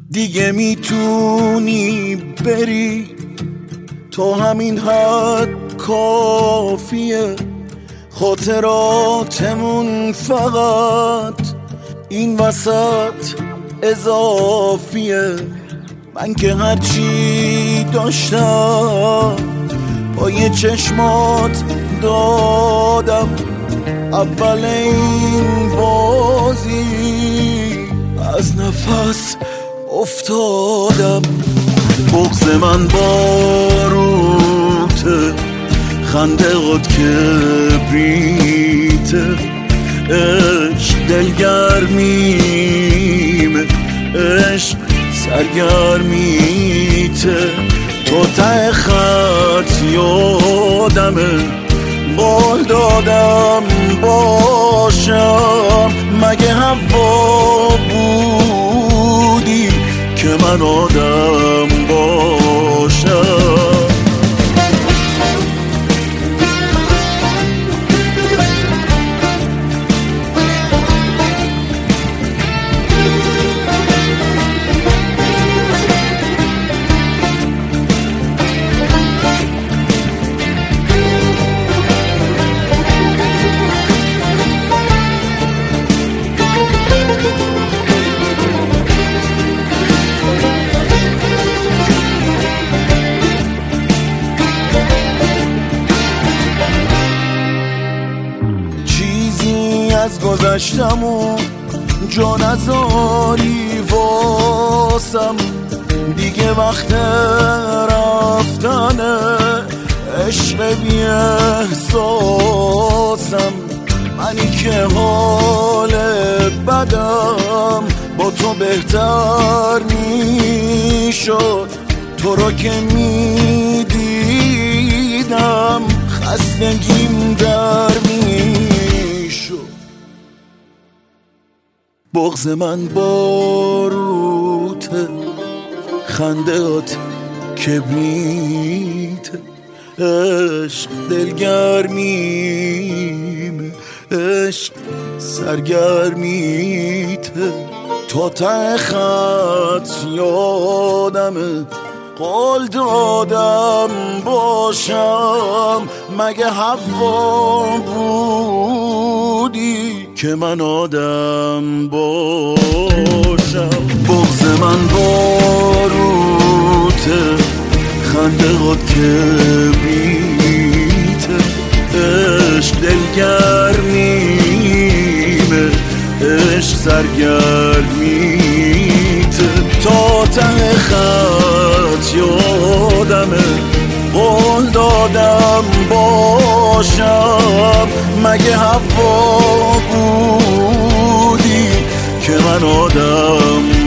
دیگه میتونی بری، تو همین حد کافیه. خاطراتمون فقط این وسط اضافیه. من که هرچی داشتم پای چشمات دادم، اول این بازی از نفس افتادم. بغض من باروته، خنده هات کبریته، عشق دلگرمیمه، عشق سرگرمیته. تو ته خط یادمه، قول دادم باشم. مگه هوا بودی که من آدم باشم؟ از گذشتمون جا نذاری واسم، دیگه وقت رفتنه، عشق بی احساسم. منی که حال بدم با تو بهتر میشد، تو رو که میدیدم خستگیم در میشد. بغض من باروته، خنده هات کبریته، عشق دلگرمیمه، عشق سرگرمیته. تا ته خط یادمه، قول دادم باشم. مگه هوا بودی که من آدم باشم؟ بغض من باروته، خنده هات کبریته، عشق دلگرمیمه، عشق سرگرمیته. تا ته خط یادمه، قول دادم باشم. مگه هوا بودی که من آدم